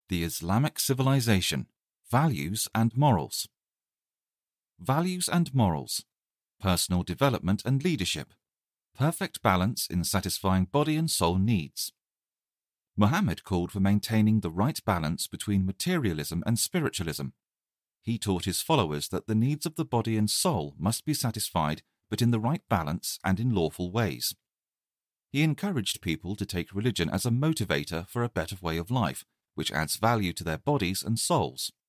The Islamic Civilization, Values and Morals. Values and Morals, Personal Development and Leadership, Perfect Balance in Satisfying Body and Soul Needs. Muhammad called for maintaining the right balance between materialism and spiritualism. He taught his followers that the needs of the body and soul must be satisfied, but in the right balance and in lawful ways. He encouraged people to take religion as a motivator for a better way of life, which adds value to their bodies and souls.